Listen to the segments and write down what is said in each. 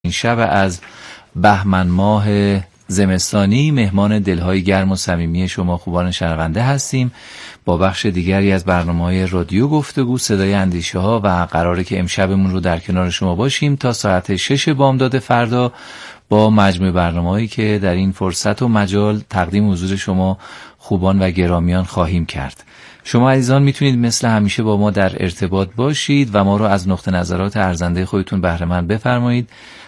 شب از بهمن ماه زمستانی مهمان دلهای گرم و صمیمی شما خوبان شنونده هستیم با بخش دیگری از برنامه‌های رادیو گفتگو صدای اندیشه ها و قراره که امشبمون رو در کنار شما باشیم تا ساعت 6 بامداد فردا با مجموع برنامه‌هایی که در این فرصت و مجال تقدیم حضور شما خوبان و گرامیان خواهیم کرد. شما عزیزان میتونید مثل همیشه با ما در ارتباط باشید و ما رو از نقطه نظرات ارزنده خودتون بهره مند بفرمایید.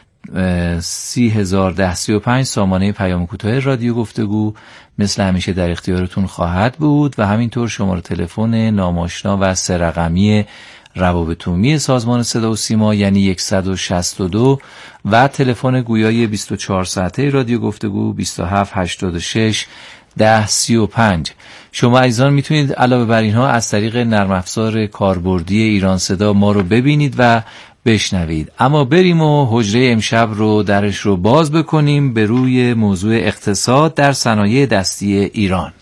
301035 سامانه پیام کوتاه رادیو گفتگو مثل همیشه در اختیارتون خواهد بود و همینطور شماره تلفن ناماشنا و 3 رقمی روابط عمومی سازمان صدا و سیما یعنی 162 و تلفن گویای 24 ساعته رادیو گفتگو 2786 1035. شما عزیزان میتونید علاوه بر اینها از طریق نرم افزار کاربردی ایران صدا ما رو ببینید و بشنوید. اما بریم و حجره امشب رو درش رو باز بکنیم به روی موضوع اقتصاد در صنایع دستی ایران.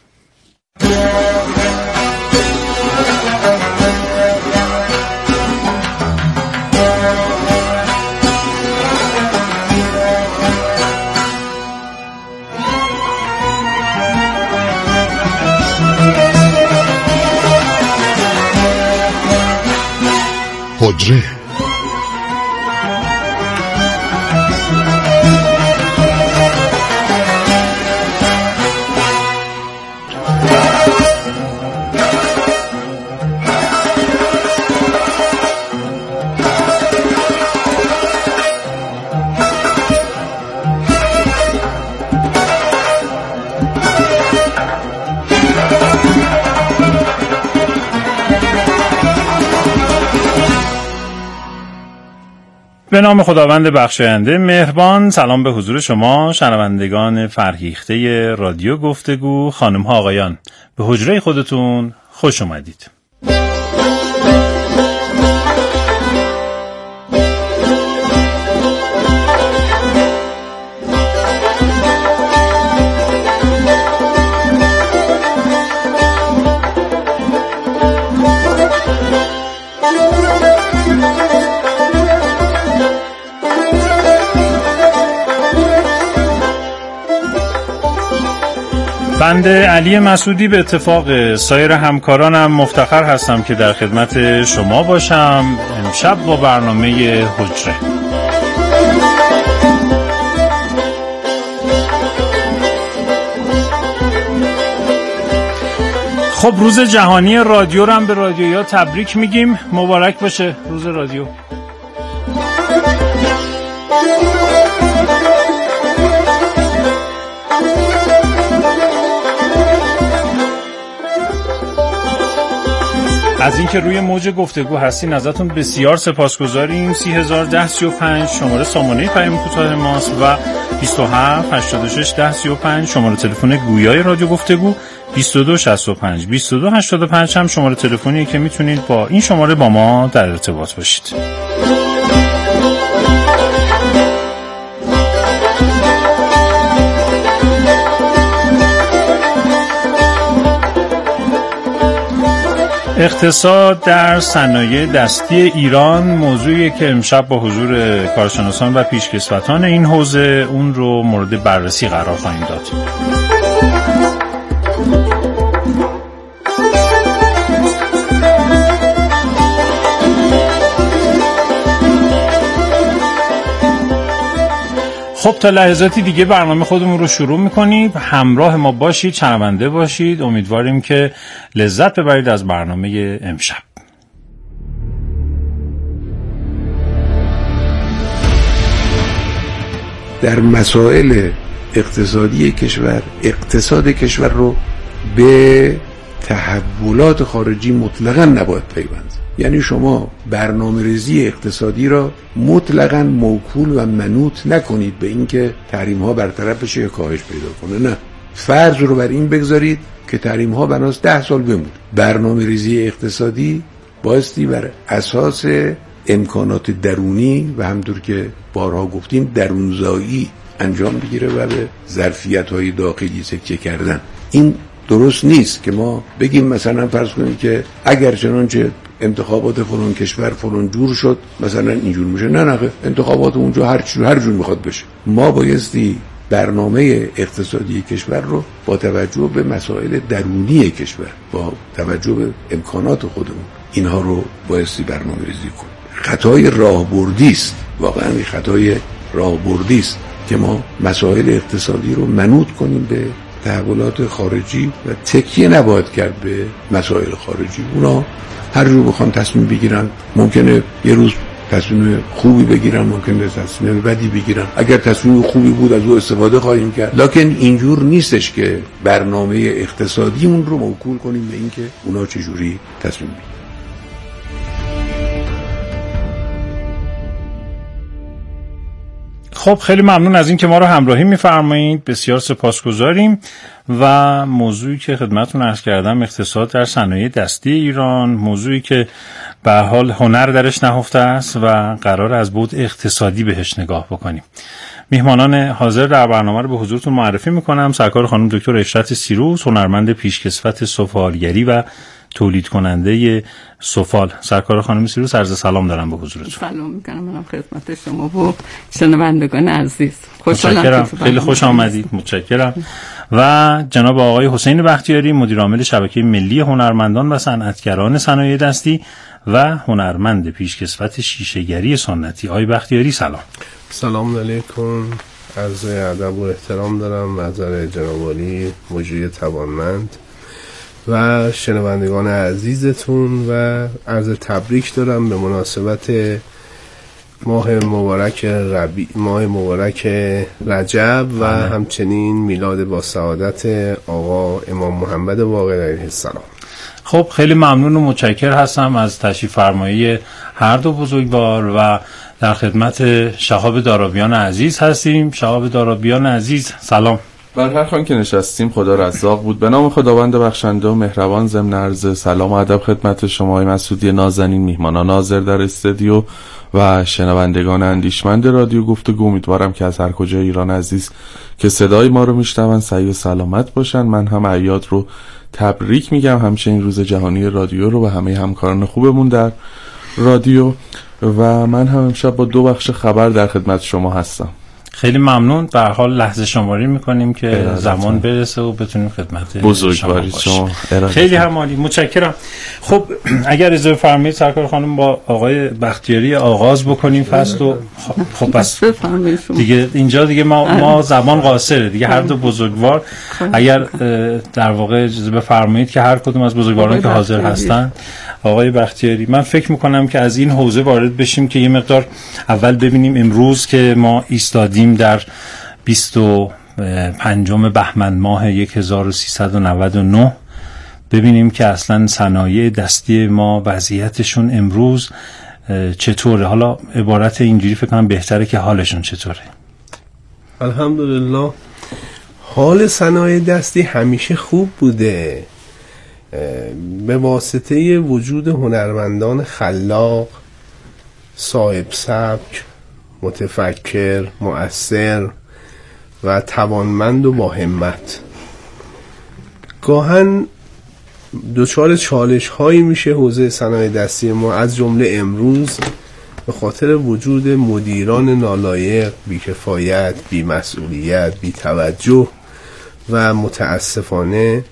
حجره به نام خداوند بخشاینده مهربان. سلام به حضور شما شنوندگان فرهیخته رادیو گفتگو، خانم ها آقایان، به حجره خودتون خوش اومدید. بنده علی مسعودی به اتفاق سایر همکارانم مفتخر هستم که در خدمت شما باشم امشب با برنامه حجره. خب روز جهانی رادیو رو هم به رادیویا تبریک میگیم. مبارک باشه روز رادیو. از اینکه روی موج گفتگو هستین ازتون بسیار سپاسگزاریم. 301035 شماره سامانه پیام کوتاه ماست و 2786 1035 شماره تلفن گویای رادیو گفتگو 2265 2285 هم شماره تلفنیه که میتونید با این شماره با ما در ارتباط باشید. اقتصاد در صنایع دستی ایران موضوعی که امشب با حضور کارشناسان و پیشکسوتان این حوزه اون رو مورد بررسی قرار خواهیم داد. خب تا لحظاتی دیگه برنامه خودمون رو شروع میکنیم. همراه ما باشید، شنونده باشید. امیدواریم که لذت ببرید از برنامه امشب. در مسائل اقتصادی کشور، اقتصاد کشور رو به تحولات خارجی مطلقاً نباید پیوند. یعنی شما برنامه‌ریزی اقتصادی را مطلقاً موکول و منوط نکنید به اینکه تحریم‌ها برطرف بشه یا کاهش پیدا کنه. نه، فرض رو بر این بگذارید که تحریم‌ها بناس 10 سال بمونه. برنامه‌ریزی اقتصادی بایستی بر اساس امکانات درونی و همونطور که بارها گفتیم درونزایی انجام بگیره و به ظرفیت‌های داخلی تکیه کردن. این درست نیست که ما بگیم مثلا فرض کنیم که اگر چنانچه انتخابات فلان کشور فلان جور شد مثلا اینجور میشه. نه انتخابات اونجا هر جور میخواد بشه. ما بایستی برنامه اقتصادی کشور رو با توجه به مسائل درونی کشور، با توجه به امکانات خودمون، اینها رو بایستی برنامه‌ریزی کنیم. خطای راهبردی است، واقعا خطای راهبردی است که ما مسائل اقتصادی رو منوط کنیم به تحولات خارجی و تکیه نباید کرد به مسائل خارجی. اونا هر جور بخوان تصمیم بگیرن، ممکنه یه روز تصمیم خوبی بگیرن، ممکنه تصمیم بدی بگیرن. اگر تصمیم خوبی بود از او استفاده خواهیم کرد، لکن اینجور نیستش که برنامه اقتصادیمون رو موکول کنیم به اینکه اونا چجوری تصمیم بگیرن. خب خیلی ممنون از این که ما رو همراهی می‌فرمایید، بسیار سپاسگزاریم. و موضوعی که خدمتتون عرض کردم اقتصاد در صنایع دستی ایران، موضوعی که به هر حال هنر درش نهفته است و قرار از بعد اقتصادی بهش نگاه بکنیم. میهمانان حاضر در برنامه رو به حضورتون معرفی میکنم. سرکار خانم دکتر اشرت سیروس، هنرمند پیشکسوت سفالگری و تولید کننده سفال. سرکار خانم سیروس، عرض سلام دارم به حضورتون. سلام میکنم منم خدمت شما و شنوندگان عزیز. خوشحالم، خیلی خوش آمدید. متشکرم. و جناب آقای حسین بختیاری، مدیر عامل شبکه ملی هنرمندان و صنعتگران صنایع دستی و هنرمند پیشکسوت شیشه‌گری سنتی. آقای بختیاری سلام. سلام علیکم، عرض ادب و احترام دارم نظر جناب عالی مجری توانمند و شنوندگان عزیزتون و عرض تبریک دارم به مناسبت ماه مبارک رجب و همچنین میلاد با سعادت آقا امام محمد باقر علیه السلام. خب خیلی ممنون و متشکر هستم از تشریف فرمایی هر دو بزرگوار و در خدمت شهاب دارابیان عزیز هستیم. شهاب دارابیان عزیز سلام. بر هر خوان که نشستیم خدا رزاق بود. به نام خداوند بخشنده و مهربان، ضمن عرض سلام و ادب خدمت شما های مسعودی نازنین، میهمانان حاضر در استودیو و شنوندگان اندیشمند رادیو گفتگو. امیدوارم که از هر کجای ایران عزیز که صدای ما رو میشنون صحیح و سلامت باشن. من هم عیاد رو تبریک میگم، همچنین روز جهانی رادیو رو به همه همکاران خوبمون در رادیو. و من هم امشب با 2 بخش خبر در خدمت شما هستم. خیلی ممنون. به هر حال لحظه شماری میکنیم که زمان برسه و بتونیم خدمت بزرگواری شما. خیلی هم عالی، متشکرم. خب اگر اجازه فرمایید سرکار خانم با آقای بختیاری آغاز بکنیم فصل و خب بس دیگه اینجا دیگه ما زمان قاصره دیگه. هر دو بزرگوار اگر در واقع اجازه بفرمایید که هر کدوم از بزرگواران که حاضر هستن، آقای بختیاری، من فکر میکنم که از این حوزه وارد بشیم که یه مقدار اول ببینیم امروز که ما ایستادیم در 25 بهمن ماه 1399، ببینیم که اصلا صنایع دستی ما وضعیتشون امروز چطوره. حالا عبارت اینجوری فکر کنم بهتره که حالشون چطوره. الحمدلله حال صنایع دستی همیشه خوب بوده به واسطه وجود هنرمندان خلاق، صاحب سبک، متفکر، مؤثر و توانمند و با همت. گاهن دچار چالش هایی میشه حوزه صنایع دستی ما، از جمله امروز به خاطر وجود مدیران نالایق، بی‌کفایت، بی‌مسئولیت، بی‌توجه و متاسفانه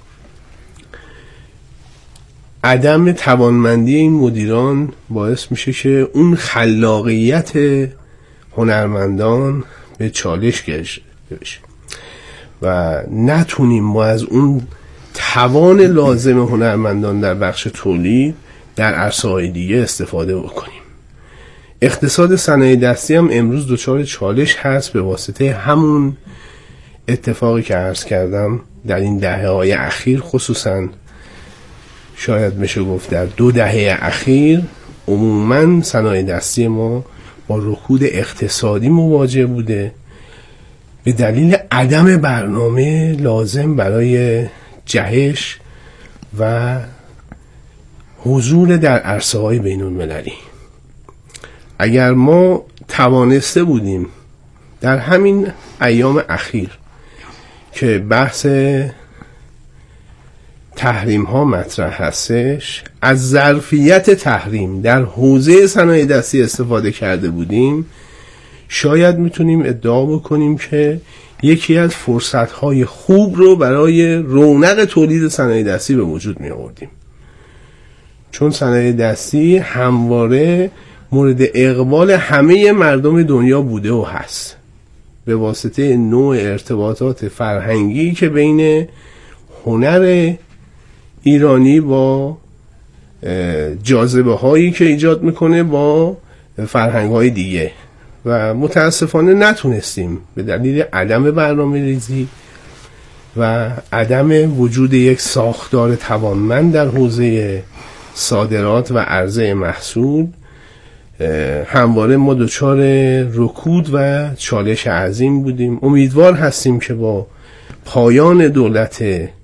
عدم توانمندی این مدیران باعث میشه که اون خلاقیت هنرمندان به چالش کشیده بشه و نتونیم ما از اون توان لازم هنرمندان در بخش تولید در عرصه‌های دیگه استفاده بکنیم. اقتصاد صنایع دستی هم امروز دچار چالش هست به واسطه همون اتفاقی که عرض کردم در این دهه‌های اخیر، خصوصاً شاید میشه گفت در 2 دهه اخیر عموماً صنایع دستی ما با رکود اقتصادی مواجه بوده به دلیل عدم برنامه لازم برای جهش و حضور در عرصه‌های بین‌المللی. اگر ما توانسته بودیم در همین ایام اخیر که بحث تحریم ها مطرح هستش، از ظرفیت تحریم در حوزه صنایع دستی استفاده کرده بودیم، شاید میتونیم ادعا بکنیم که یکی از فرصت‌های خوب رو برای رونق تولید صنایع دستی به وجود می آوردیم. چون صنایع دستی همواره مورد اقبال همه مردم دنیا بوده و هست، به واسطه نوع ارتباطات فرهنگی که بین هنر ایرانی با جاذبه هایی که ایجاد میکنه با فرهنگ های دیگه. و متاسفانه نتونستیم به دلیل عدم برنامه ریزی و عدم وجود یک ساختار توانمند در حوزه صادرات و عرضه محصول، همواره ما دچار رکود و چالش عظیم بودیم. امیدوار هستیم که با پایان دولت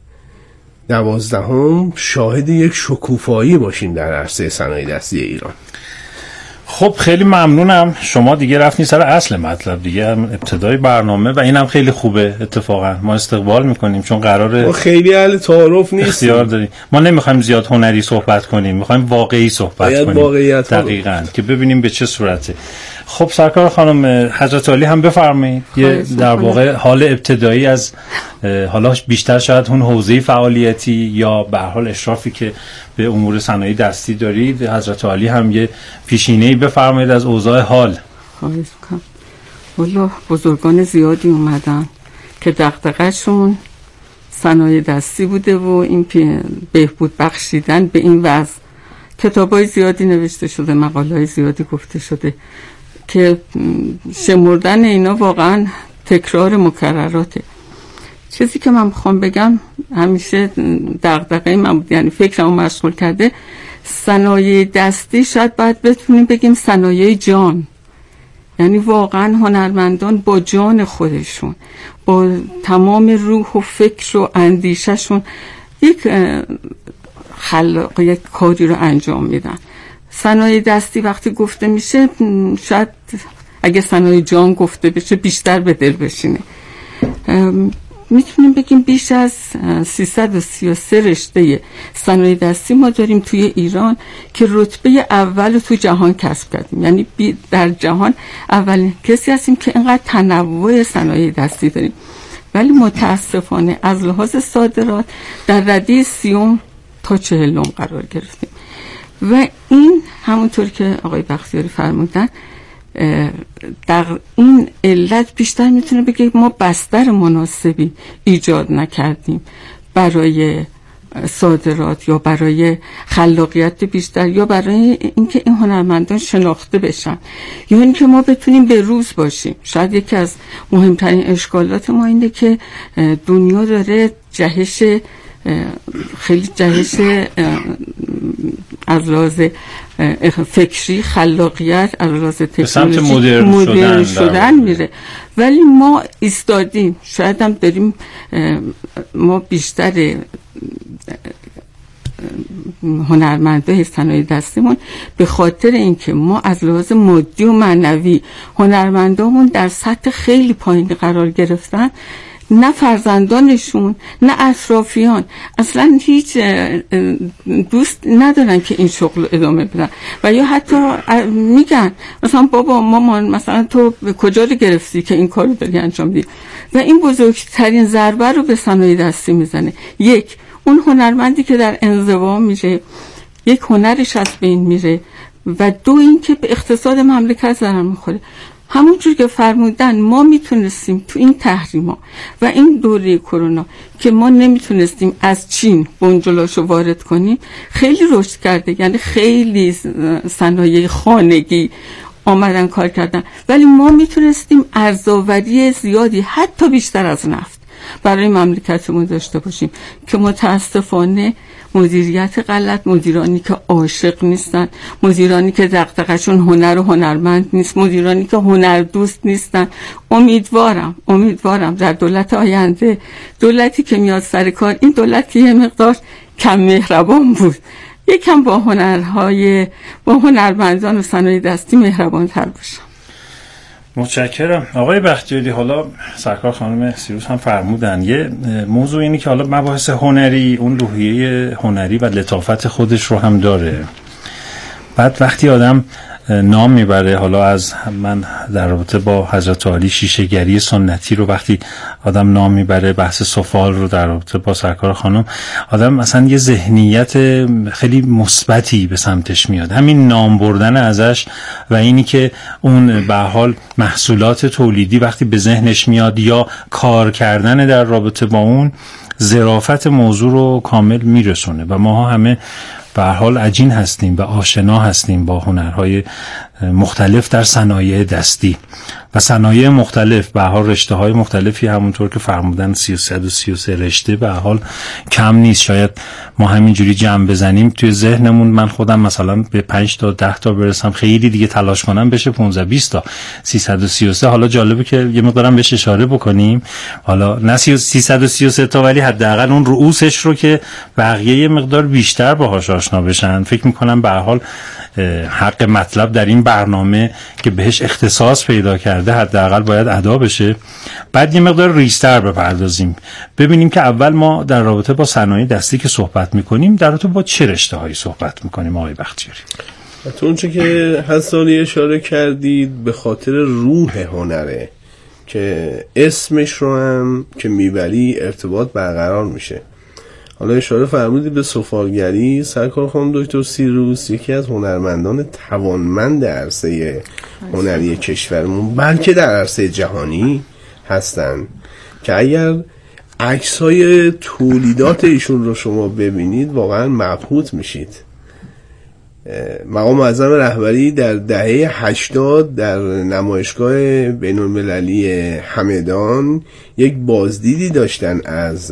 12 شاهد یک شکوفایی باشیم در عرصه صنایع دستی ایران. خب خیلی ممنونم. شما دیگه رفتین سر اصل مطلب دیگه، ابتدای برنامه، و اینم خیلی خوبه. اتفاقا ما استقبال میکنیم چون قراره، ما خیلی اهل تعارف نیستیم، اختیار داریم. ما نمیخوایم زیاد هنری صحبت کنیم، میخوایم واقعی صحبت کنیم، دقیقاً که ببینیم به چه صورته. خب سرکار خانم، حضرت عالی هم بفرمایید یه در واقع حال ابتدایی از حالا بیشتر شاید اون حوزه فعالیتی یا به هر حال اشرافی که به امور صنایع دستی دارید، حضرت عالی هم یه پیشینه‌ای بفرمایید از اوضاع حال. خواهش می‌کنم. والله بزرگان زیادی اومدن که دغدغه‌شون صنایع دستی بوده و این بهبود بخشیدن به این وضع. کتابای زیادی نوشته شده، مقاله‌های زیادی گفته شده که شمردن اینا واقعا تکرار مکرراته. چیزی که من میخوام بگم همیشه دغدغه من بود، یعنی فکرمو مشغول کرده، صنایع دستی شاید باید بتونیم بگیم صنایع جان، یعنی واقعا هنرمندان با جان خودشون، با تمام روح و فکر و اندیشهشون یک کاری رو انجام میدن. صنایع دستی وقتی گفته میشه، شاید اگه صنایع جان گفته بشه بیشتر به دل بشینه. میتونیم بگیم بیش از 333 رشته صنایع دستی ما داریم توی ایران که رتبه اول تو جهان کسب کردیم، یعنی در جهان اولین کسی هستیم که اینقدر تنوع صنایع دستی داریم. ولی متاسفانه از لحاظ صادرات در رده 30 تا 40 قرار گرفتیم و این همونطور که آقای بختیاری فرمودن، در این علت بیشتر میتونه بگه ما بستر مناسبی ایجاد نکردیم برای صادرات یا برای خلاقیت بیشتر یا برای اینکه این هنرمندان شناخته بشن یا اینکه ما بتونیم به روز باشیم. شاید یکی از مهمترین اشکالات ما اینه که دنیا داره خیلی جهش از لحاظ فکری، خلاقیت، از لحاظ تکنولوژی مدرن شدن میره، ولی ما ایستادیم. شاید هم داریم ما بیشتر هنرمندای صنایع دستیمون به خاطر اینکه ما از لحاظ مادی و معنوی هنرمندامون در سطح خیلی پایین قرار گرفتن، نه فرزندانشون نه اطرافیان اصلا هیچ دوست ندارن که این شغل رو ادامه بدن و یا حتی میگن مثلا بابا مامان مثلا تو کجا رو گرفتی که این کار رو داری انجام میدی. و این بزرگترین ضربه رو به صنایع دستی میزنه. یک، اون هنرمندی که در انزوا میشه، یک هنرش از بین میره، و دو، این که به اقتصاد مملکت ضرر میخوره. همونجور که فرمودن ما میتونستیم تو این تحریما و این دوره کرونا که ما نمیتونستیم از چین بنجلاشو وارد کنیم خیلی رشد کرده، یعنی خیلی صنایع خانگی آمدن کار کردن، ولی ما میتونستیم ارزآوری زیادی حتی بیشتر از نفت برای مملکتمون داشته باشیم که متاسفانه مدیریت غلط، مدیرانی که عاشق نیستن، مدیرانی که دغدغه‌شون هنر و هنرمند نیست، مدیرانی که هنر دوست نیستن. امیدوارم در دولت آینده، دولتی که میاد سر کار، این دولت که یه مقدار کم مهربان بود، یکم با هنرمندان و صنایع دستی مهربان تر باشه. متشکرم آقای بختیاری. حالا سرکار خانم سیروس هم فرمودن یه موضوع اینی که حالا مباحث هنری اون روحیه هنری و لطافت خودش رو هم داره. بعد وقتی آدم نام میبره، حالا از من در رابطه با حضرت عالی شیشه‌گری سنتی رو وقتی آدم نام میبره، بحث سفال رو در رابطه با سرکار خانم، آدم مثلا یه ذهنیت خیلی مثبتی به سمتش میاد. همین نام بردن ازش و اینی که اون به حال محصولات تولیدی وقتی به ذهنش میاد یا کار کردن در رابطه با اون، ظرافت موضوع رو کامل میرسونه. و ما همه به هر حال عجین هستیم و آشنا هستیم با هنرهای مختلف در صنایع دستی و صنایع مختلف. به هر حال رشته‌های مختلفی همونطور که فرمودن 333 رشته به هر حال کم نیست. شاید ما همینجوری جمع بزنیم توی ذهنمون، من خودم مثلا به 5 تا 10 تا برسم، خیلی دیگه تلاش کنم بشه 15 20 تا 333. حالا جالبه که یه مقدارم بهش اشاره بکنیم، حالا نه 333 تا ولی حداقل اون رؤوسش رو که بقیه یه مقدار بیشتر باهاش آشنا بشن. فکر می‌کنم به هر حال حق مطلب در این برنامه که بهش اختصاص پیدا کرده حداقل باید ادا بشه. بعد یه مقدار ریزتر بپردازیم، ببینیم که اول ما در رابطه با صنایع دستی که صحبت میکنیم در رابطه با چه رشته‌هایی صحبت میکنیم آقای بختیاری؟ تو اونچه که حسانی اشاره کردید به خاطر روح هنره که اسمش رو هم که میبری ارتباط برقرار میشه. حالا اشاره فرمودید به سفالگری. سرکار خانم دکتر سیروس یکی از هنرمندان توانمند عرصه هنری کشورمون، بلکه در عرصه جهانی هستن که اگر عکس‌های تولیدات ایشون رو شما ببینید واقعا مبهوت میشید. مقام معظم رهبری در دهه 80 در نمایشگاه بین‌المللی همدان یک بازدیدی داشتن از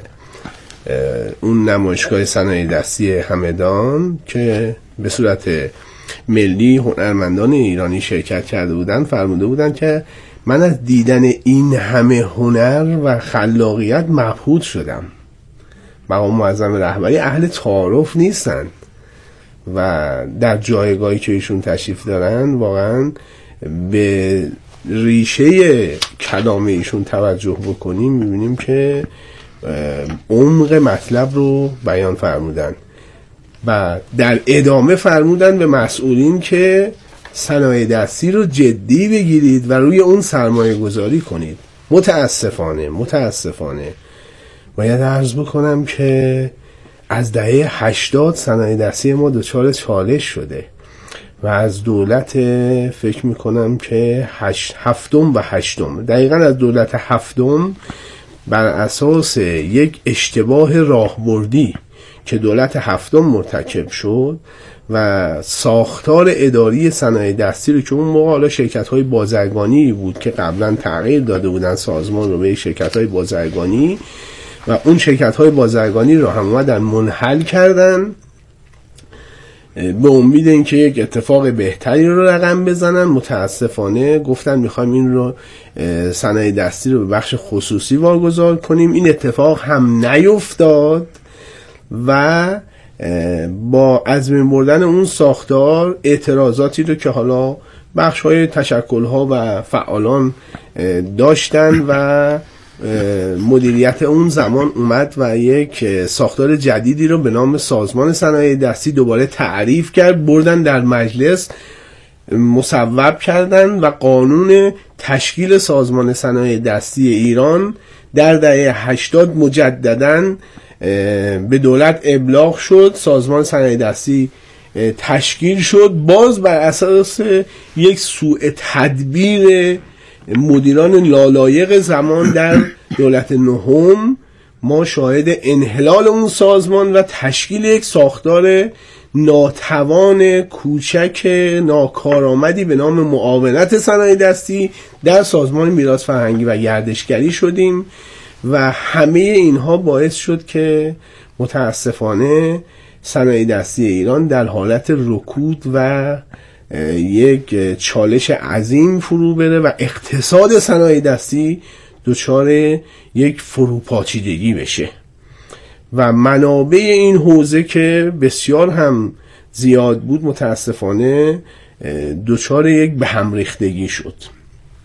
اون نمایشگاه صنایع دستی همدان که به صورت ملی هنرمندان ایرانی شرکت کرده بودن. فرموده بودن که من از دیدن این همه هنر و خلاقیت مبهوت شدم. مقام معظم رهبری اهل تعارف نیستن و در جایگاهی که ایشون تشریف دارن واقعا به ریشه کلام ایشون توجه بکنیم میبینیم که عمق مطلب رو بیان فرمودن و در ادامه فرمودن به مسئولین که صنایع دستی رو جدی بگیرید و روی اون سرمایه گذاری کنید. متاسفانه باید عرض بکنم که از دهه 80 صنایع دستی ما دچار چالش شده و از دولت فکر میکنم که هفتم و هشتم، دقیقا از دولت هفتم بر اساس یک اشتباه راهبردی که دولت هفتم مرتکب شد و ساختار اداری صنایع دستی رو که اون موقع حالا شرکت‌های بازرگانی بود که قبلا تغییر داده بودن سازمان رو به شرکت‌های بازرگانی و اون شرکت‌های بازرگانی رو هم اومدن منحل کردن به امید اینکه یک اتفاق بهتری رو رقم بزنن. متاسفانه گفتن میخوایم این رو صنایع دستی رو به بخش خصوصی واگذار کنیم. این اتفاق هم نیفتاد و با از بین بردن اون ساختار اعتراضاتی رو که حالا بخش‌های تشکل‌ها و فعالان داشتن و مدیریت اون زمان اومد و یک ساختار جدیدی رو به نام سازمان صنایع دستی دوباره تعریف کرد، بردن در مجلس مصوب کردن و قانون تشکیل سازمان صنایع دستی ایران در دهه 80 مجدداً به دولت ابلاغ شد. سازمان صنایع دستی تشکیل شد، باز بر اساس یک سوء تدبیر مدیران لالایق زمان در دولت نهم ما شاهد انحلال اون سازمان و تشکیل یک ساختار ناتوان کوچک ناکارآمدی به نام معاونت صنایع دستی در سازمان میراث فرهنگی و گردشگری شدیم و همه اینها باعث شد که متاسفانه صنایع دستی ایران در حالت رکود و یک چالش عظیم فرو بره و اقتصاد صنایع دستی دچار یک فروپاشیدگی بشه و منابع این حوزه که بسیار هم زیاد بود متاسفانه دچار یک به هم ریختگی شد.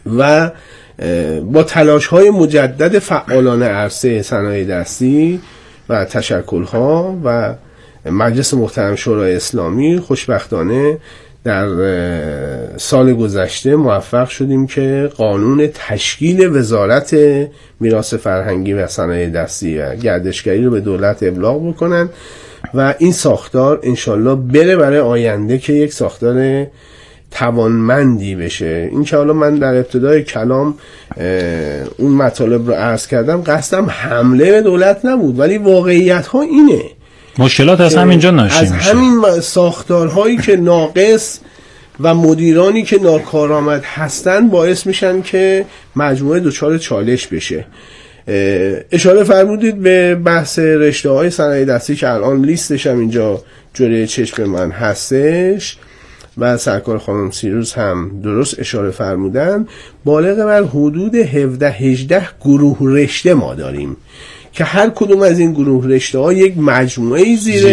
و با تلاش‌های مجدد فعالان عرصه صنایع دستی و تشکل‌ها و مجلس محترم شورای اسلامی خوشبختانه در سال گذشته موفق شدیم که قانون تشکیل وزارت میراث فرهنگی و صنایع دستی و گردشگری رو به دولت ابلاغ بکنن و این ساختار انشالله بره برای آینده که یک ساختار توانمندی بشه. این که حالا من در ابتدای کلام اون مطالب رو عرض کردم، قصدم حمله به دولت نبود، ولی واقعیت ها اینه، مشکلات از همینجا ناشی میشه. از همین ساختارهایی که ناقص و مدیرانی که ناکارآمد هستن باعث میشن که مجموعه دچار چالش بشه. اشاره فرمودید به بحث رشته های صنایع دستی که الان لیستش هم اینجا جلوی چشم من هستش و سرکار خانم سیروس هم درست اشاره فرمودن. بالغ بر حدود 17-18 گروه رشته ما داریم که هر کدوم از این گروه رشته ها یک مجموعه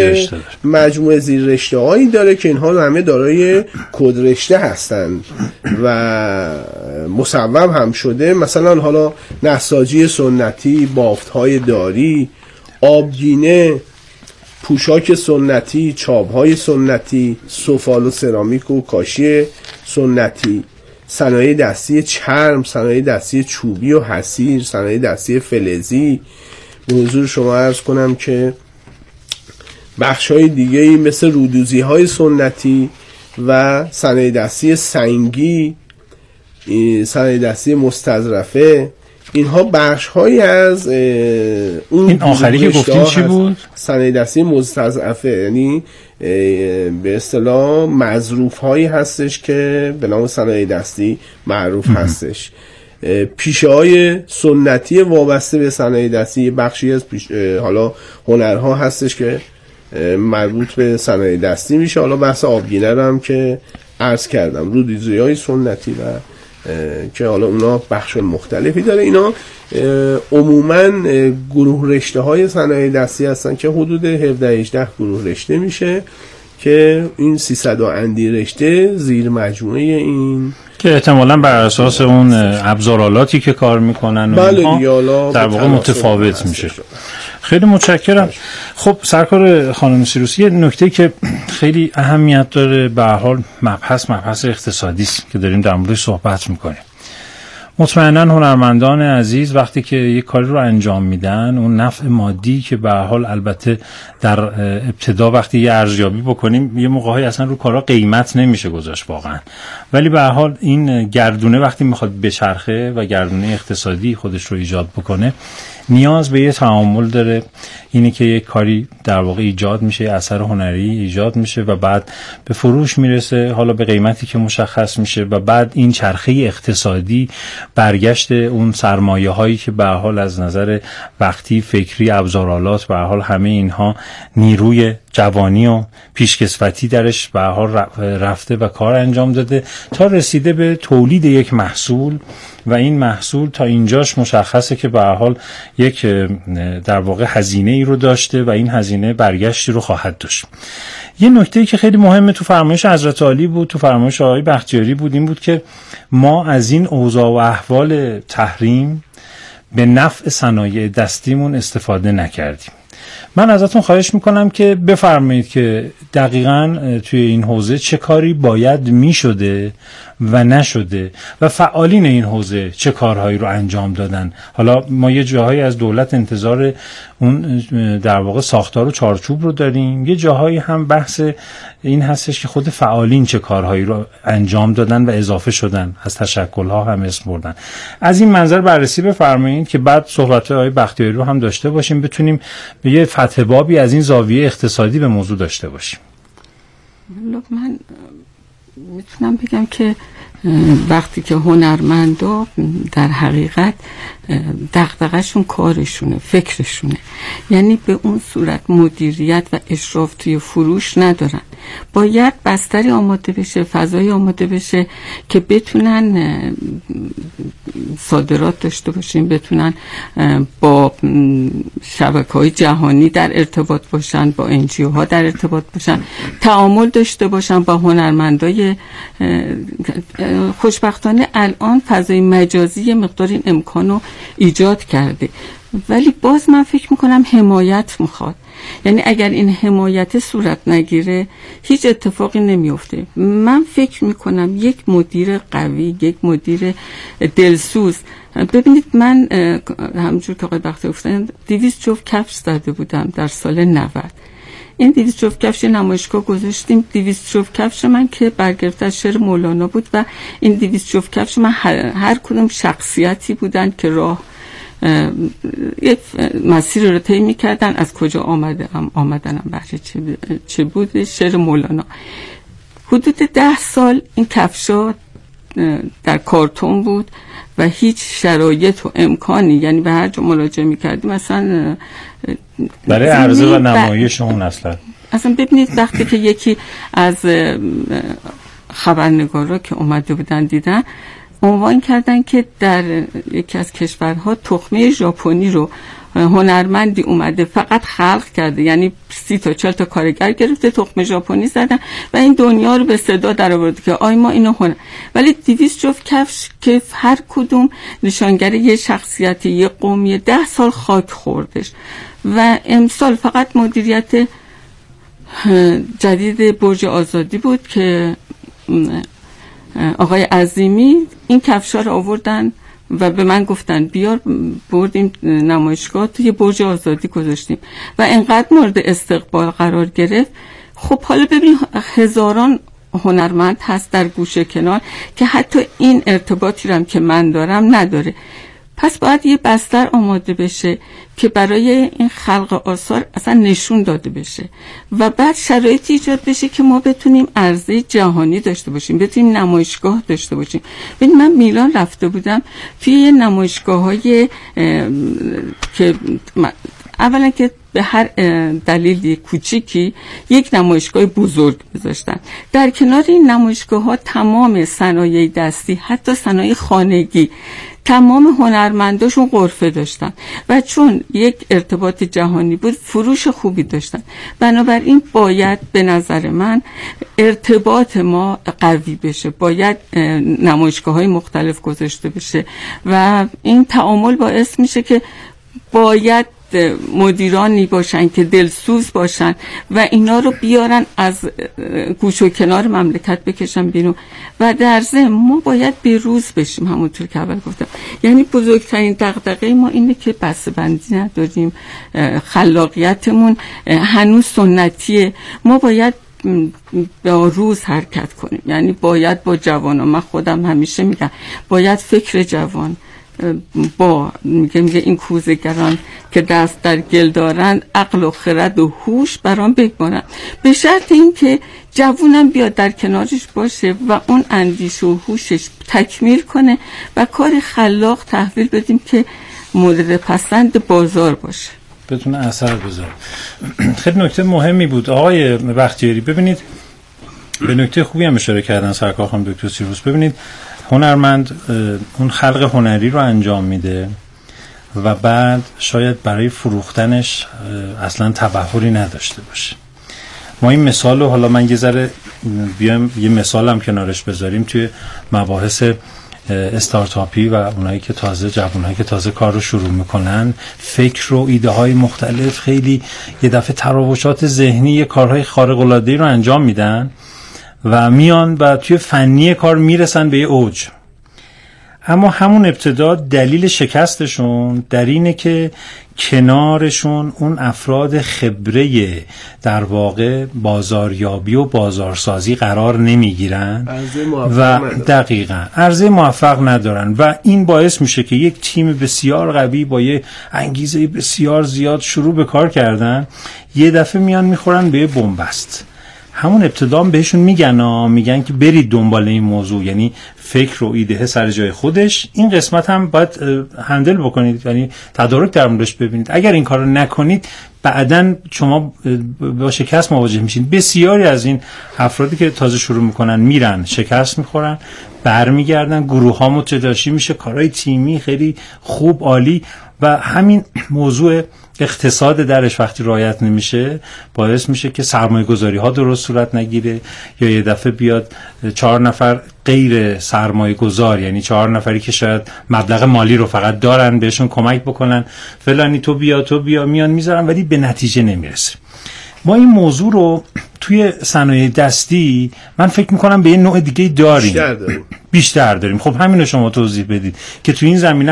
زیر رشته هایی داره که اینها همه دارای کد رشته هستند و مصوب هم شده. مثلا حالا نساجی سنتی، بافت های داری، آبگینه، پوشاک سنتی، چاپ های سنتی، سفال و سرامیک و کاشی سنتی، صنایع دستی چرم، صنایع دستی چوبی و حصیر، صنایع دستی فلزی. به حضور شما عرض کنم که بخش‌های دیگه‌ای مثل رودوزی‌های سنتی و صنایع دستی سنگی، صنایع دستی مستظرفه، اینها بخش‌هایی از اون این آخری که گفتین چی بود؟ صنایع دستی مستظرفه، یعنی به اصطلاح مظروف‌هایی هستش که به نام صنایع دستی معروف هستش. پیشه های سنتی وابسته به صنایع دستی بخشی از حالا هنرها هستش که مربوط به صنایع دستی میشه. حالا بحث آبگینه رو هم که عرض کردم، رودوزی های سنتی و که حالا اونا بخش مختلفی داره. اینا عموما گروه رشته های صنایع دستی هستن که حدود 17-18 گروه رشته میشه که این 300 اندی رشته زیر مجموعه این که احتمالاً بر اساس اون ابزارالاتی که کار میکنن و اینها در واقع متفاوت میشه. خیلی متشکرم. خب سرکار خانم سیروسی، یه نکته که خیلی اهمیت داره، به هر حال مبحث اقتصادی است که داریم در موردش صحبت میکنیم. مطمئنا هنرمندان عزیز وقتی که یک کاری رو انجام میدن، اون نفع مادی که به هر حال البته در ابتدا وقتی یه ارزیابی بکنیم یه موقع‌های اصلا رو کارا قیمت نمیشه گذاشت واقعا، ولی به هر حال این گردونه وقتی میخواد بچرخه و گردونه اقتصادی خودش رو ایجاد بکنه نیاز به یه تعامل داره. اینه که یک کاری در واقع ایجاد میشه، اثر هنری ایجاد میشه و بعد به فروش میرسه، حالا به قیمتی که مشخص میشه و بعد این چرخه اقتصادی برگشت اون سرمایه هایی که به هر حال از نظر وقتی، فکری، ابزارالات به هر حال همه اینها نیروی جوانی و پیشکسوتی درش به هر حال رفته و کار انجام داده تا رسیده به تولید یک محصول و این محصول تا اینجاش مشخصه که به هر حال یک در واقع هزینه ای رو داشته و این هزینه برگشتی رو خواهد داشت. یه نکته‌ای که خیلی مهمه تو فرمایش حضرت عالی بود، تو فرمایش آقای بختیاری بود، این بود که ما از این اوضاع و احوال تحریم به نفع صنایع دستیمون استفاده نکردیم. من ازتون خواهش میکنم که بفرمایید که دقیقاً توی این حوزه چه کاری باید میشده و نشده و فعالین این حوزه چه کارهایی رو انجام دادن. حالا ما یه جاهایی از دولت انتظار اون در واقع ساختار و چارچوب رو داریم، یه جاهایی هم بحث این هستش که خود فعالین چه کارهایی رو انجام دادن و اضافه شدن، از تشکل‌ها هم اسم بردن. از این منظر بررسی بفرمایید که بعد صحبت‌های آقای بختیاری رو هم داشته باشیم، بتونیم به یه فتح بابی از این زاویه اقتصادی به موضوع داشته باشیم. من میتونم بگم که وقتی که هنرمندا در حقیقت دغدغه‌شون کارشونه، فکرشونه، یعنی به اون صورت مدیریت و اشراف توی فروش ندارن، باید بستری آماده بشه، فضای آماده بشه که بتونن صادرات داشته باشیم، بتونن با شبکه‌های جهانی در ارتباط باشن، با NGO ها در ارتباط باشن، تعامل داشته باشن با هنرمندای. خوشبختانه الان فضای مجازی مقدار این امکانو ایجاد کرده، ولی باز من فکر میکنم حمایت میخواد. یعنی اگر این حمایت صورت نگیره هیچ اتفاقی نمیفته. من فکر میکنم یک مدیر قوی، یک مدیر دلسوز، ببینید من همونجور که آقای بختیاری گفتن 200 جفت کفش زده بودم در سال 90. این 200 جفت کفش نمایشگاه گذاشتیم. 200 جفت کفش من که برگرفته از شعر مولانا بود و این 200 جفت کفش من هر کدوم شخصیتی بودن که راه یک مسیر رو طی می‌کردن، از کجا آمدنم بخش چه بود، شعر مولانا. حدود 10 سال این کفشا در کارتون بود و هیچ شرایط و امکانی، یعنی به هر جا مراجعه می‌کردیم مثلا برای عرضه و نمایش اون اصلا ببینید وقتی که یکی از خبرنگارا که اومده بودن دیدن، عنوان کردن که در یکی از کشورها تخمه ژاپنی رو هنرمندی اومده فقط خلق کرده، یعنی 30 تا 40 تا کارگر گرفته تخمه ژاپنی زدن و این دنیا رو به صدا در آورد که آی ما اینو هنر. ولی 200 جفت کفش که هر کدوم نشانگر یه شخصیتی، یه قومی، 10 سال خاک خوردش. و امسال فقط مدیریت جدید برج آزادی بود که آقای عظیمی این کفشا رو آوردن و به من گفتن بیار، بردیم نمایشگاه توی برج آزادی گذاشتیم و انقدر مورد استقبال قرار گرفت. خب حالا ببین هزاران هنرمند هست در گوشه کنار که حتی این ارتباطی رو هم که من دارم نداره. پس باید یه بستر آماده بشه که برای این خلق آثار اصلا نشون داده بشه و بعد شرایطی ایجاد بشه که ما بتونیم عرضه جهانی داشته باشیم، بتونیم نمایشگاه داشته باشیم. ببین من میلان رفته بودم توی نمایشگاه‌های که اولا که به هر دلیلی کوچیکی یک نمایشگاه بزرگ گذاشتن. در کنار این نمایشگاه‌ها تمام صنایع دستی، حتی صنایع خانگی، تمام هنرمنداشون غرفه داشتن و چون یک ارتباط جهانی بود فروش خوبی داشتن. بنابراین باید به نظر من ارتباط ما قوی بشه، باید نمایشگاه‌های مختلف گذاشته بشه و این تعامل باعث میشه که باید مدیرانی باشن که دلسوز باشن و اینا رو بیارن از گوش و کنار مملکت بکشن بیرون و در ضمن ما باید بروز بشیم. همونطور که اول گفتم، یعنی بزرگترین دغدغه ما اینه که بسته‌بندی نداریم، خلاقیتمون هنوز سنتیه. ما باید با روز حرکت کنیم، یعنی باید با جوانان، من خودم همیشه میگم باید فکر جوان با میگه این کوزه‌گران که دست در گل دارند عقل و خرد و هوش برام بگمارن، به شرط اینکه جوونم بیاد در کنارش باشه و اون اندیشه و هوشش تکمیل کنه و کار خلاق تحویل بدیم که مورد پسند بازار باشه، بتونه اثر بذاره. خیلی نکته مهمی بود آقای بختیاری. ببینید به نکته خوبی هم اشاره کردن سرکار خانم دکتر سیروس. ببینید هنرمند اون خلق هنری رو انجام میده و بعد شاید برای فروختنش اصلا تبحری نداشته باشه. ما این مثال رو حالا من یه ذره بیام یه مثال هم کنارش بذاریم توی مباحث استارتاپی و اونایی که تازه جوانایی که تازه کار رو شروع میکنن، فکر و ایده های مختلف، خیلی یه دفعه تراوشات ذهنی، کارهای خارق العاده رو انجام میدن و میان و توی فنی کار میرسن به یه اوج. اما همون ابتدا دلیل شکستشون در اینه که کنارشون اون افراد خبره در واقع بازاریابی و بازارسازی قرار نمیگیرن و دقیقاً عرضه موفق ندارن و این باعث میشه که یک تیم بسیار قوی با یه انگیزه بسیار زیاد شروع به کار کردن، یه دفعه میان میخورن به یه بنبست. همون ابتدا بهشون میگن که برید دنبال این موضوع، یعنی فکر و ایده سر جای خودش. این قسمت هم باید هندل بکنید، یعنی تدارک در موردش ببینید. اگر این کارو نکنید بعدن شما با شکست مواجه میشین. بسیاری از این افرادی که تازه شروع میکنن میرن شکست میخورن، برمیگردن، گروه ها متلاشی میشه، کارهای تیمی خیلی خوب عالی، و همین موضوع اقتصاد درش وقتی رعایت نمیشه باعث میشه که سرمایه گذاری ها درست صورت نگیره، یا یه دفعه بیاد 4 نفر غیر سرمایه گذار، یعنی 4 نفری که شاید مبلغ مالی رو فقط دارن بهشون کمک بکنن، فلانی تو بیا میان میذارن، ولی به نتیجه نمیرسه. ما این موضوع رو توی صنایع دستی من فکر میکنم به یه نوع دیگه داریم، بیشتر داریم. خب همین رو شما توضیح بدید که توی این زمینه